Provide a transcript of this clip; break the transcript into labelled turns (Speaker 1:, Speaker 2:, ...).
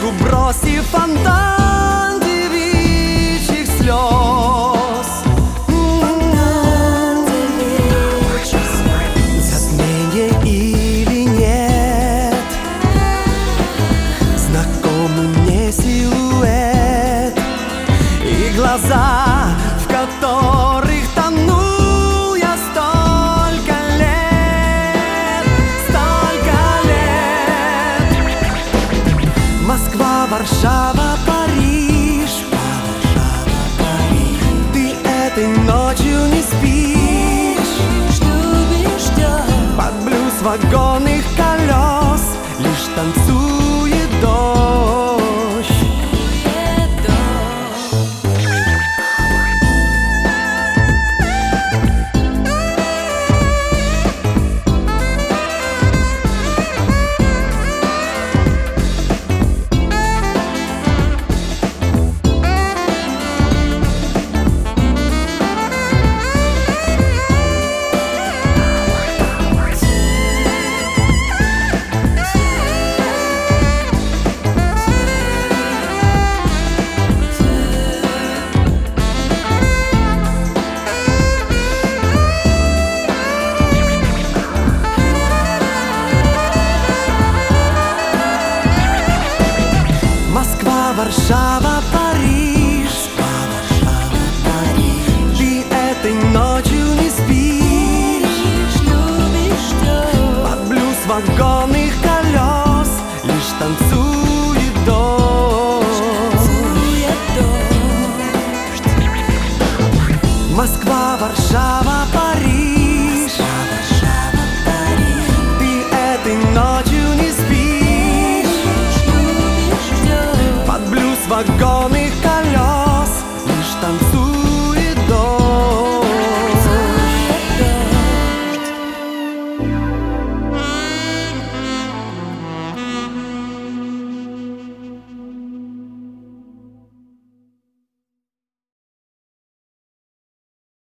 Speaker 1: речку бросив фонтан девичьих слез. Затмение или нет, знакомый мне силуэт и глаза, в которых тонул я столько лет, столько лет. Москва, Варшава, Париж, ты этой ночью не спишь, под блюз вагонных колес лишь танцует дождь. Варшава, Париж, ты этой ночью не спишь, под блюз вагонных колес лишь танцует дождь. Москва, Варшава, Париж, ты этой ночью не спишь, под блюз вагонных колес